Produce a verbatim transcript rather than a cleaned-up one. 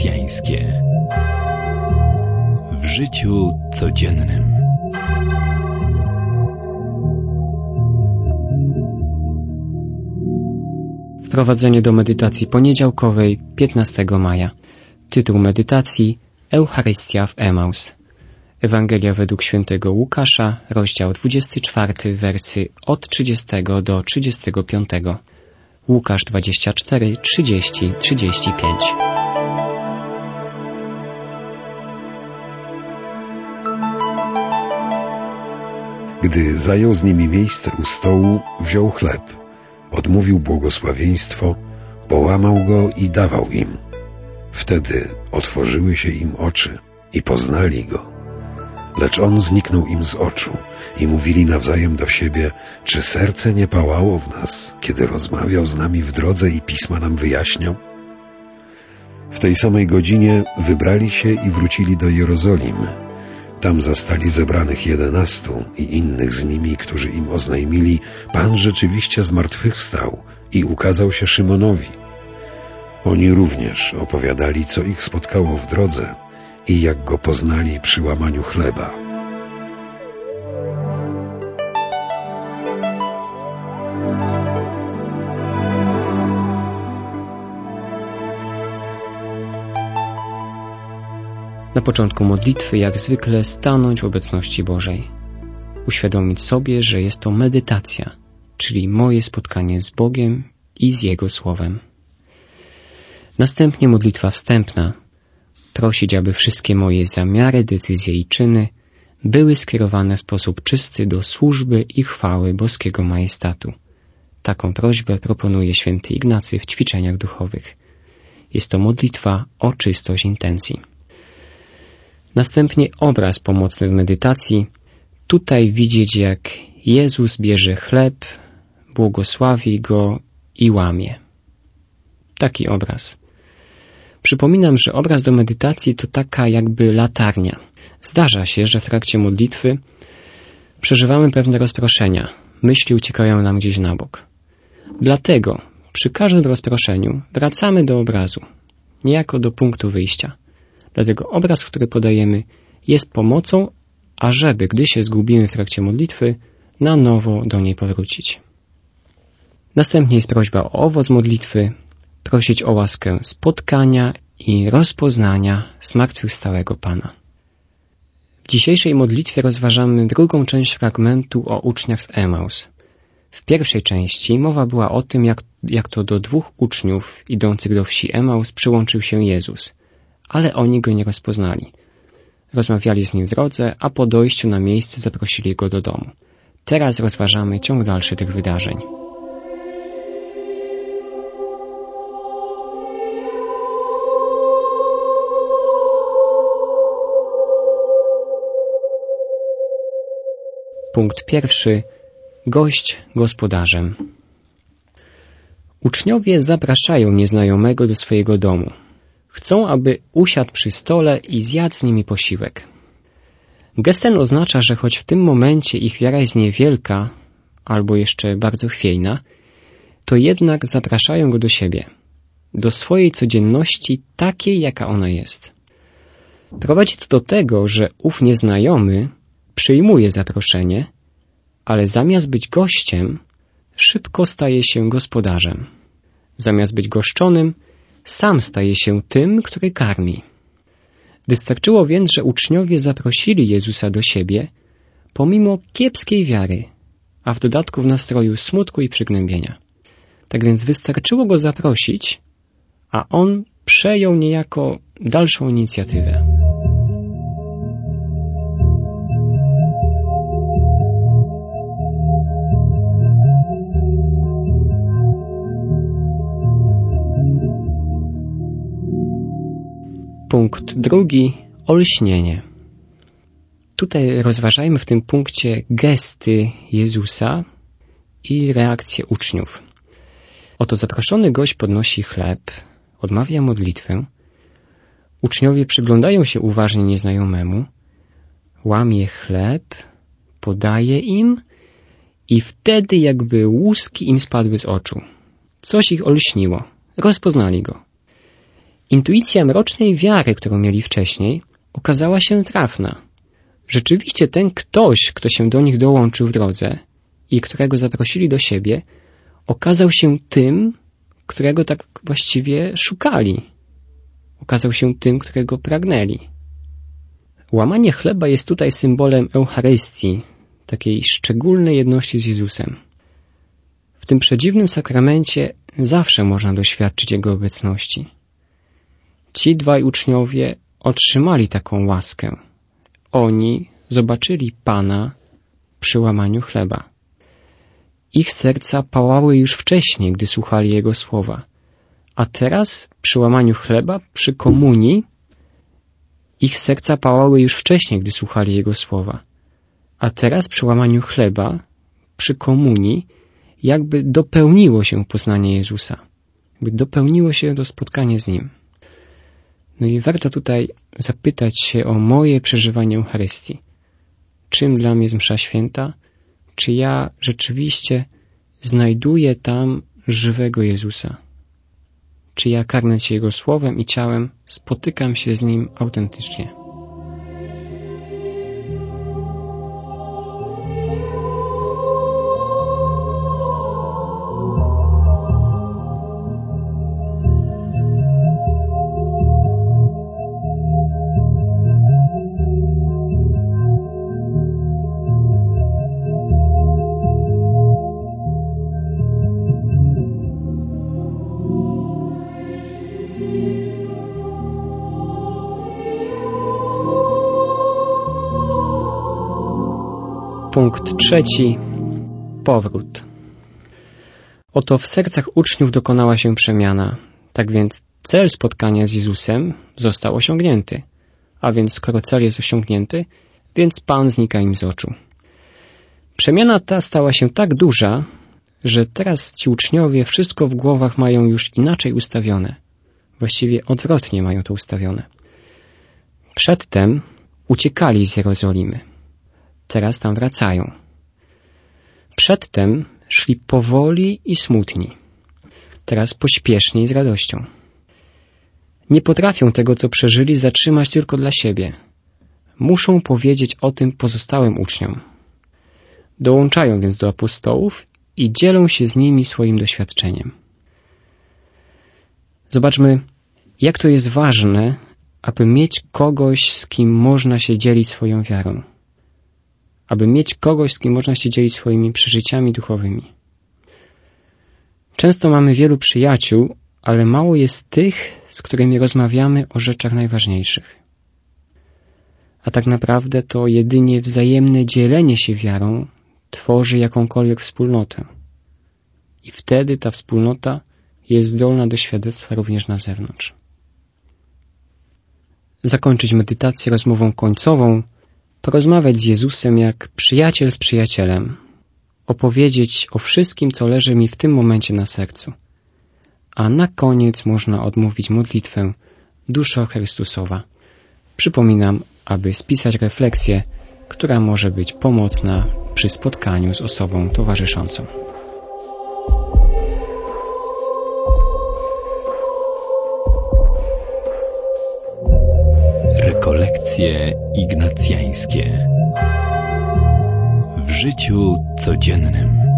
Chrześcijańskie w życiu codziennym. Wprowadzenie do medytacji poniedziałkowej, piętnastego maja. Tytuł medytacji: Eucharystia w Emaus. Ewangelia według świętego Łukasza, rozdział dwudziesty czwarty, wersy od trzydziestego do trzydziestego piątego. Łukasz dwadzieścia cztery, trzydzieści, trzydzieści pięć. Gdy zajął z nimi miejsce u stołu, wziął chleb, odmówił błogosławieństwo, połamał go i dawał im. Wtedy otworzyły się im oczy i poznali go. Lecz on zniknął im z oczu i mówili nawzajem do siebie: czy serce nie pałało w nas, kiedy rozmawiał z nami w drodze i pisma nam wyjaśniał? W tej samej godzinie wybrali się i wrócili do Jerozolimy. Tam zastali zebranych jedenastu i innych z nimi, którzy im oznajmili: Pan rzeczywiście zmartwychwstał i ukazał się Szymonowi. Oni również opowiadali, co ich spotkało w drodze i jak go poznali przy łamaniu chleba. Na początku modlitwy, jak zwykle, stanąć w obecności Bożej. Uświadomić sobie, że jest to medytacja, czyli moje spotkanie z Bogiem i z Jego Słowem. Następnie modlitwa wstępna. Prosić, aby wszystkie moje zamiary, decyzje i czyny były skierowane w sposób czysty do służby i chwały boskiego majestatu. Taką prośbę proponuje święty Ignacy w ćwiczeniach duchowych. Jest to modlitwa o czystość intencji. Następnie obraz pomocny w medytacji. Tutaj widzieć, jak Jezus bierze chleb, błogosławi go i łamie. Taki obraz. Przypominam, że obraz do medytacji to taka jakby latarnia. Zdarza się, że w trakcie modlitwy przeżywamy pewne rozproszenia. Myśli uciekają nam gdzieś na bok. Dlatego przy każdym rozproszeniu wracamy do obrazu, niejako do punktu wyjścia. Dlatego obraz, który podajemy, jest pomocą, ażeby, gdy się zgubimy w trakcie modlitwy, na nowo do niej powrócić. Następnie jest prośba o owoc modlitwy, prosić o łaskę spotkania i rozpoznania zmartwychwstałego Pana. W dzisiejszej modlitwie rozważamy drugą część fragmentu o uczniach z Emaus. W pierwszej części mowa była o tym, jak, jak to do dwóch uczniów idących do wsi Emaus przyłączył się Jezus, ale oni go nie rozpoznali. Rozmawiali z nim w drodze, a po dojściu na miejsce zaprosili go do domu. Teraz rozważamy ciąg dalszy tych wydarzeń. Punkt pierwszy. Gość gospodarzem. Uczniowie zapraszają nieznajomego do swojego domu. Chcą, aby usiadł przy stole i zjadł z nimi posiłek. Gest ten oznacza, że choć w tym momencie ich wiara jest niewielka, albo jeszcze bardzo chwiejna, to jednak zapraszają go do siebie, do swojej codzienności takiej, jaka ona jest. Prowadzi to do tego, że ów nieznajomy przyjmuje zaproszenie, ale zamiast być gościem, szybko staje się gospodarzem. Zamiast być goszczonym, sam staje się tym, który karmi. Wystarczyło więc, że uczniowie zaprosili Jezusa do siebie, pomimo kiepskiej wiary, a w dodatku w nastroju smutku i przygnębienia. Tak więc wystarczyło go zaprosić, a on przejął niejako dalszą inicjatywę. Punkt drugi. Olśnienie. Tutaj rozważajmy w tym punkcie gesty Jezusa i reakcję uczniów. Oto zaproszony gość podnosi chleb, odmawia modlitwę. Uczniowie przyglądają się uważnie nieznajomemu, łamie chleb, podaje im i wtedy jakby łuski im spadły z oczu. Coś ich olśniło, rozpoznali go. Intuicja mrocznej wiary, którą mieli wcześniej, okazała się trafna. Rzeczywiście ten ktoś, kto się do nich dołączył w drodze i którego zaprosili do siebie, okazał się tym, którego tak właściwie szukali. Okazał się tym, którego pragnęli. Łamanie chleba jest tutaj symbolem Eucharystii, takiej szczególnej jedności z Jezusem. W tym przedziwnym sakramencie zawsze można doświadczyć Jego obecności. Ci dwaj uczniowie otrzymali taką łaskę. Oni zobaczyli Pana przy łamaniu chleba. Ich serca pałały już wcześniej, gdy słuchali Jego słowa. A teraz, przy łamaniu chleba, przy komunii, ich serca pałały już wcześniej, gdy słuchali Jego słowa. A teraz, przy łamaniu chleba, przy komunii, jakby dopełniło się poznanie Jezusa. Jakby dopełniło się to spotkanie z Nim. No i warto tutaj zapytać się o moje przeżywanie Eucharystii. Czym dla mnie jest msza święta? Czy ja rzeczywiście znajduję tam żywego Jezusa? Czy ja, karmiąc się Jego słowem i ciałem, spotykam się z Nim autentycznie? Punkt trzeci. Powrót. Oto w sercach uczniów dokonała się przemiana. Tak więc cel spotkania z Jezusem został osiągnięty. A więc skoro cel jest osiągnięty, więc Pan znika im z oczu. Przemiana ta stała się tak duża, że teraz ci uczniowie wszystko w głowach mają już inaczej ustawione. Właściwie odwrotnie mają to ustawione. Przedtem uciekali z Jerozolimy. Teraz tam wracają. Przedtem szli powoli i smutni. Teraz pośpiesznie i z radością. Nie potrafią tego, co przeżyli, zatrzymać tylko dla siebie. Muszą powiedzieć o tym pozostałym uczniom. Dołączają więc do apostołów i dzielą się z nimi swoim doświadczeniem. Zobaczmy, jak to jest ważne, aby mieć kogoś, z kim można się dzielić swoją wiarą. Aby mieć kogoś, z kim można się dzielić swoimi przeżyciami duchowymi. Często mamy wielu przyjaciół, ale mało jest tych, z którymi rozmawiamy o rzeczach najważniejszych. A tak naprawdę to jedynie wzajemne dzielenie się wiarą tworzy jakąkolwiek wspólnotę. I wtedy ta wspólnota jest zdolna do świadectwa również na zewnątrz. Zakończyć medytację rozmową końcową, porozmawiać z Jezusem jak przyjaciel z przyjacielem, opowiedzieć o wszystkim, co leży mi w tym momencie na sercu. A na koniec można odmówić modlitwę Duszo Chrystusowa. Przypominam, aby spisać refleksję, która może być pomocna przy spotkaniu z osobą towarzyszącą. Rekolekcje ignacjańskie w życiu codziennym.